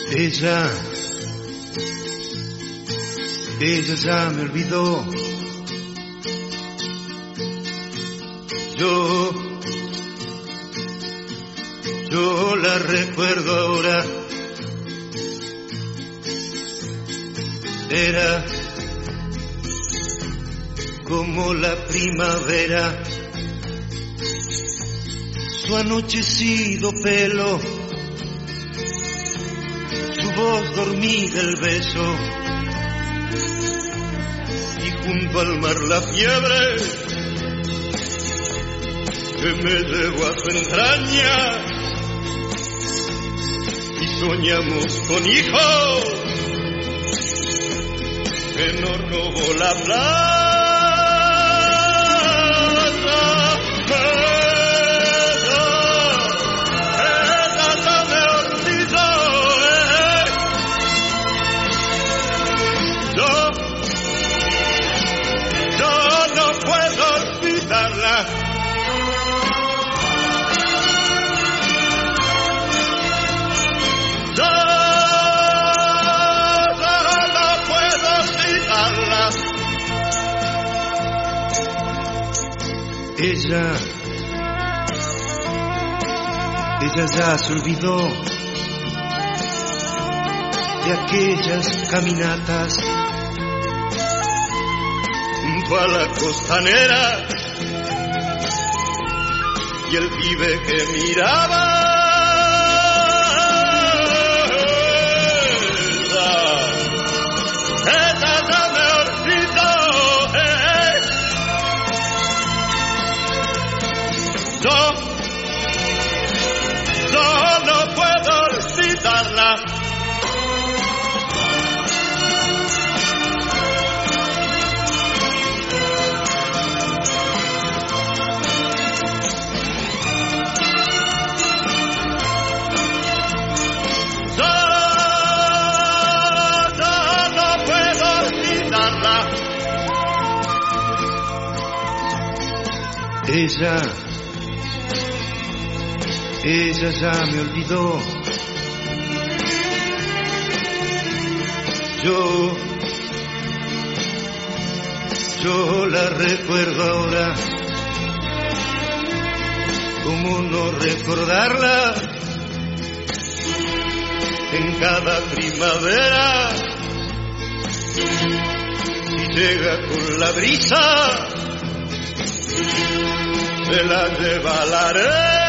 Ella ya me olvidó. Yo la recuerdo ahora. Era como la primavera, su anochecido pelo, su voz dormida, el beso, y junto al mar la fiebre que me llevó a su entraña, y soñamos con hijos que nos robó la plata. Ella no me olvidó, Yo no puedo olvidarla. Ella ya se olvidó de aquellas caminatas junto a la costanera y el pibe que miraba. Ella ya me olvidó. Yo no puedo olvidarla. Yo no puedo olvidarla. Ella ya me olvidó. Yo la recuerdo ahora. ¿Cómo no recordarla? En cada primavera, si llega con la brisa, se la lleva a la arena.